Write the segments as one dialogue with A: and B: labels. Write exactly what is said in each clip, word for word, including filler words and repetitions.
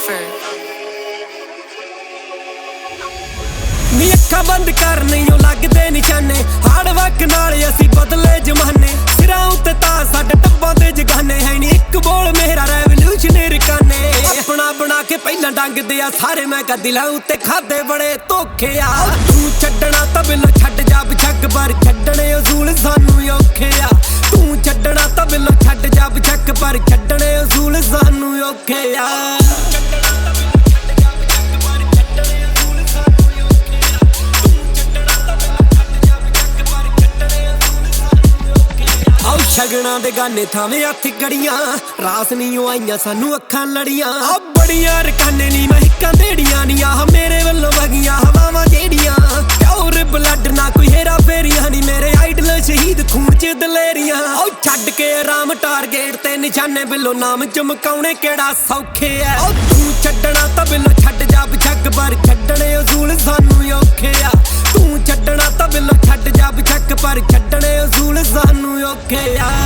A: Cypher.
B: ਨੀ ਅੱਖਾਂ ਬੰਦ ਕਰ ਨਹੀਂ ਉਹ ਲੱਗਦੇ ਨਿਸ਼ਾਨੇ ਹਾਰਡ ਵਰਕ ਨਾਲ ਅਸੀਂ ਬਦਲੇ ਜਮਾਨੇ ਸਿਰਾਂ ਉੱਤੇ ਤਾਂ ਸਾਡੇ ਟੱਬਾਂ ਦੇ ਜਗਾਨੇ ਹੈ ਨੀ ਇੱਕ ਬੋਲ ਮੇਰਾ ਰੈਵੋਲੂਸ਼ਨਰੀ ਕਾਨੇ ਆਪਣਾ ਬਣਾ ਕੇ ਪਹਿਲਾਂ ਡੰਗਦੇ ਆ ਸਾਰੇ ਮੈਂ ਕਾ ਦਿਲਾਂ ਉੱਤੇ ਖਾਦੇ ਬੜੇ ਧੋਖੇ ਆ ਤੂੰ ਛੱਡਣਾ ਤਾਂ ਬਿੱਲੋ ਛੱਡ ਜਾ ਬਛੱਕ ਪਰ ਛੱਡਣੇ ਉਸੂਲ ਸਾਨੂੰ ਔਖੇ ਆ ਤੂੰ ਛੱਡਣਾ ਤਾਂ ਬਿੱਲੋ ਛੱਡ ਜਾ ਬਛੱਕ ਪਰ ਛੱਡਣੇ ਉਸੂਲ ਸਾਨੂੰ ਔਖੇ ਆ ਸ਼ਗਨਾਂ ਦੇ ਗਾਨੇ ਥਾਵੇਂ ਹੱਥ ਗੜੀਆਂ ਰਾਸ ਨਹੀਂ ਆਈਆਂ ਸਾਨੂੰ ਅੱਖਾਂ ਲੜੀਆਂ ਆ ਬੜੀਆਂ ਰਕਾਨੇ ਨਹੀਂ ਮੈਂ ਹਿੱਕਾਂ ਦੇੜੀਆਂ ਨੀ ਆਹ ਮੇਰੇ ਵੱਲੋਂ ਵਗੀਆਂ ਹਵਾਵਾਂ ਜਿਹੜੀਆਂ ਪਿਓਰ ਬਲੱਡ ਨਾ ਕੋਈ ਹੇਰਾ ਫੇਰੀਆਂ ਨੀ ਮੇਰੇ ਆਈਡਲ ਸ਼ਹੀਦ ਖੂਨ ਚ ਦਲੇਰੀਆਂ ਓ ਛੱਡ ਕੇ ਆਰਾਮ ਟਾਰਗੇਟ ਤੇ ਨਿਸ਼ਾਨੇ ਬਿੱਲੋ ਨਾਮ ਚਮਕਾਉਣੇ ਕਿਹੜਾ ਸੌਖੇ ਐ ਓ ਤੂੰ ਛੱਡਣਾ ਤਾਂ ਬਿੱਲੋ ਛੱਡ ਜਾ ਬਛੱਕ ਪਰ ਛੱਡਣੇ ਉਸੂਲ ਸਾਨੂੰ ਔਖੇ ਆ ਤੂੰ ਛੱਡਣਾ ਤਾਂ ਬਿੱਲੋ ਛੱਡ ਜਾ ਬਛੱਕ ਪਰ ਛੱਡਣੇ ਉਸੂਲ ਸਾਨੂੰ ਔਖੇ ਆ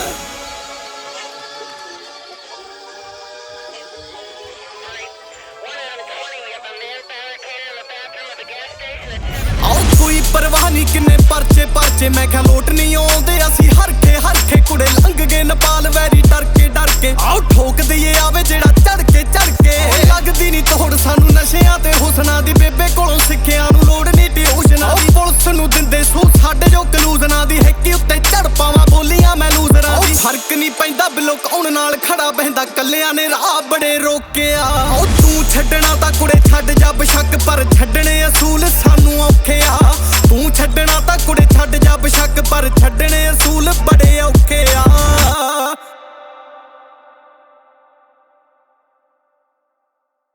C: ਕੋਈ ਪਰਵਾਹ ਨਹੀਂ ਕਿੰਨੇ ਪਰਚੇ ਪਰਚੇ ਮੈਂ ਕਿਹਾ ਲੋਟ ਨਹੀਂ ਆਉਂਦੇ ਅਸੀਂ ਹਰਖੇ ਹਰਖੇ ਕੁੜੇ ਲੰਘ ਗਏ ਨੇਪਾਲ ਵੈਰੀ ਡਰ ਕੇ ਡਰ ਕੇ ਆਓ ਠੋਕ ਦਈਏ ਆਵੇ ਜਿਹੜਾ ਚੜ ਕੇ ਚੜ ਕੇ ਲੱਗਦੀ ਨਹੀਂ ਤੋੜ ਸਾਨੂੰ ਨਸ਼ਿਆਂ ਤੇ ਹੁਸਨਾ ਦੀ ਬੇਬੇ ਕੋਲੋਂ ਸਿੱਖਿਆ ਨੂੰ ਲੋੜ ਨਹੀਂ ਟਿਊਸ਼ਨਾਂ ਦੀ ਪੁਲਿਸ ਨੂੰ ਦਿੰਦੇ ਸੂ ਸਾਡੇ ਜੋ ਕਲੂਜ਼ਨਾਂ ਦੀ